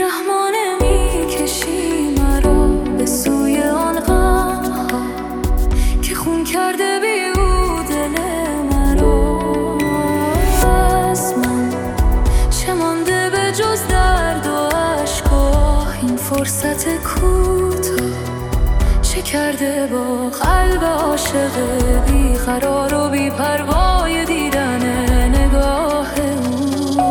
بیرحمانه میکشی مرا به سوی آن غم‌ها که خون کرده بی او دل مرا. از من چه مانده به جز درد و اشک‌ها؟ این فرصت کوتاه چه کرده با قلب عاشق بیقرار و بی‌پروای دیدن نگاه او؟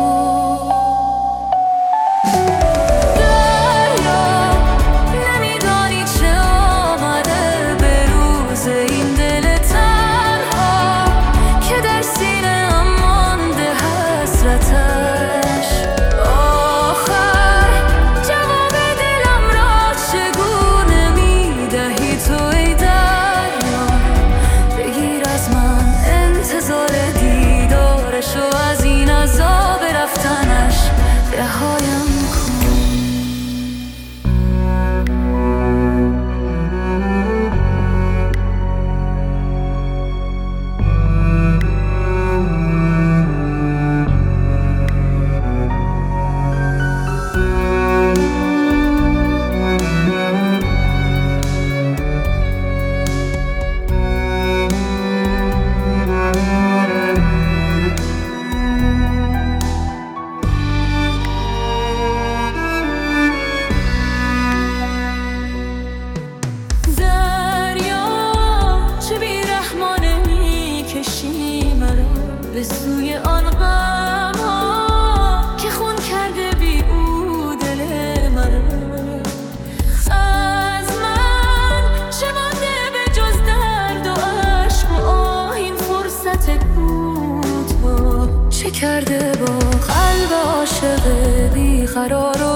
به سوی آن غم‌ها که خون کرده بی او دل من. از من چه مانده به جز درد و عشق و آه؟ این فرصت کوتاه چه کرده با قلب عاشق بیقرار و